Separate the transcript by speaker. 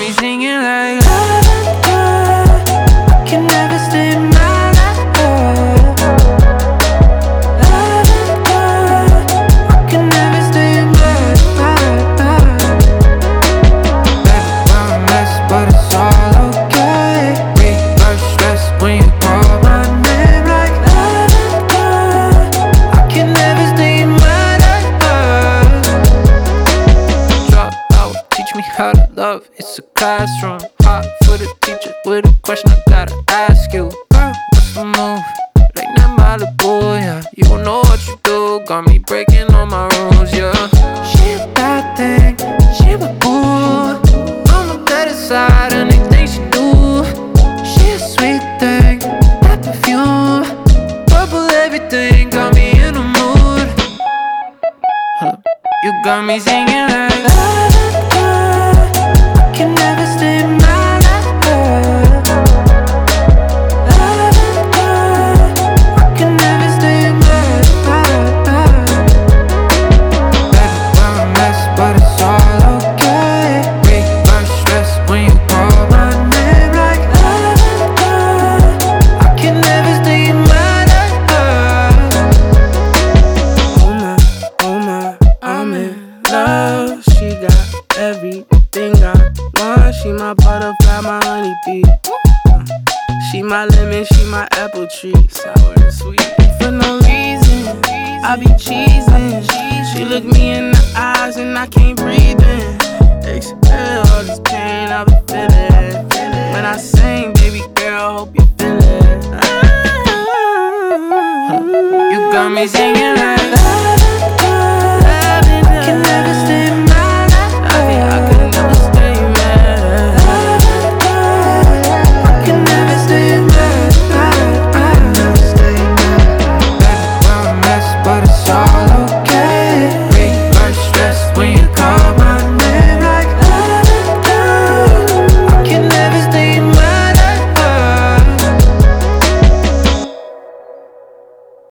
Speaker 1: me singing like la, la, la. I can never stay mad at her. La, la, la. I can never stay mad, mad, mad. Baby, we're a mess, but it's all okay. Reverse stress when you call my name like la, la, la. I can never stay mad at her. Drop out, teach me how to love. It's a classroom, hot for the teacher with a question I gotta ask you. Girl, what's the move? Like that Malibu, yeah. You don't know what you do, got me breaking all my rules, yeah. She a bad thing, she a boo. On the better side, anything she do. She a sweet thing, that perfume. Purple everything, got me in the mood. You got me singing like la, la, la. I can never stay mad at her. La, la, la. I can never stay mad, mad, mad. Baby, we're a mess, but it's all okay. Reverse stress when you call my name like la, la, la. I can never stay mad at her.
Speaker 2: Oh my, I'm in love. She got everything I want. She my butterfly, my honeybee. She my lemon, she my apple tree. Sour and sweet. For no reason, I be cheesing. She look me in the eyes and I can't breathe in. Exhale all this pain I be feeling. When I sing, baby girl, hope you feel it.
Speaker 1: You got me singing like la,